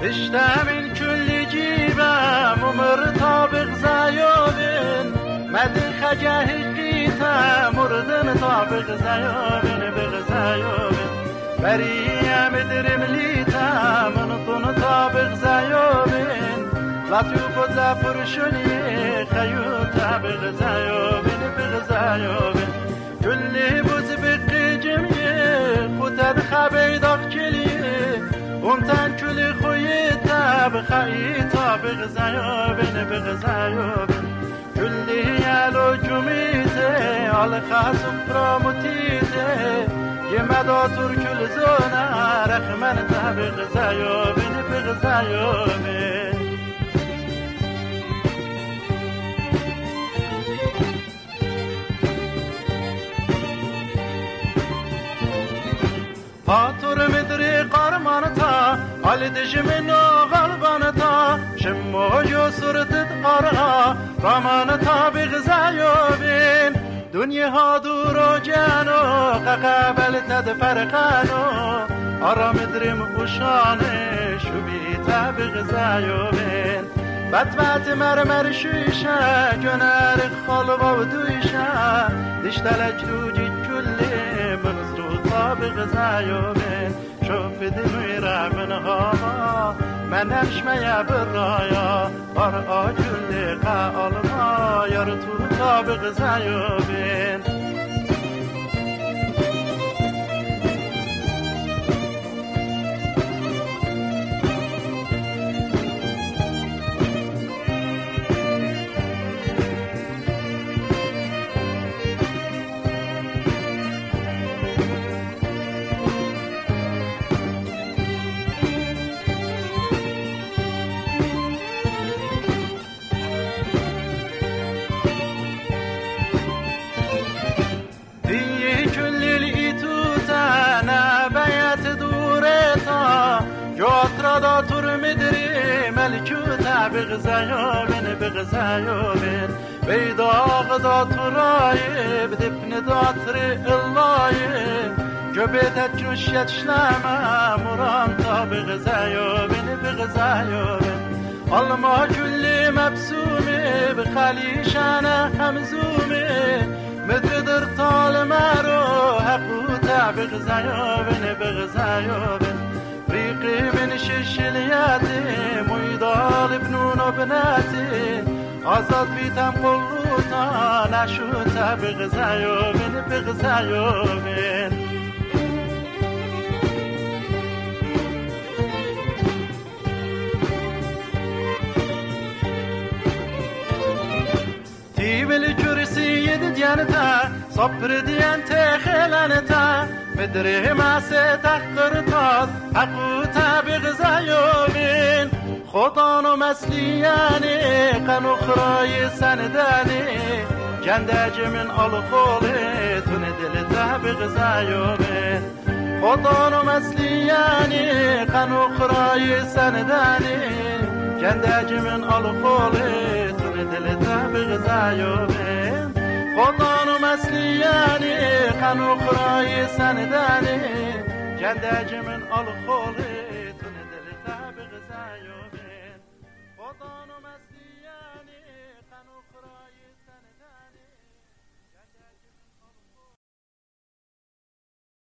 اشتم من كل جيبة ممر زيابن مد خجاه قيتا مردن طابق زيابن بغزيابن بريا مدرم ليتا من طن طابق زيابن لا توبد لا فرشني خيوتا بغزيابن بغزيابن كل بوز بقي جميع خطب خبيداق كليه ومتن كل خويتا بخيتا بغزيابن بغزيابن كل يالو جميته على خاصم براموتيته يمدا تركل زونا رخمن بغزيابن بغزيابن هاتور مدري قرمانتا على دجمنا غلبانتا شمو جسر تدقرها رمانتا بغزيابن دنيا هادورو جانو قبل تدفرقانو أرى مدري مبوشانه شبيتا بغزيابن بات مرمر شويشا جنار خالبا ودويشا دشتلج دوجي كله منزروطا بغزيابن شوف دميرا من هاما من امشميا برايا أرقا كله قالما يرتوطا بغزيابن جاترا تور مدري ملكوتا بغزيابن بغزيابن بيداغ داتراي بدفن داتر الله جبتت جوشت شلما مرانتا بغزيابن بغزيابن alma كل مبسومي بخليشانا خمزومي مدردر طال مارو حقوتا بغزيابن بغزيابن ريقي من ششلياتي ميدال بنون وبناتي عزاد بيتم قلوتا نشوتا بغزيابن بغزيابن بالكرسي ديانتا صبر ديانتا خلانتا مدري ما ستحقرتا حقوتا بغزيابن خطان مسلياني قنو خراي سنداني جندج من الخولي تندلتا بغزيابن خطان مسلياني قنو خراي سنداني جندج من الخولي دلتا بغزيابن خطان مسلياني قنو خراي سنداني جندج من الخولي دلتا بغزيابن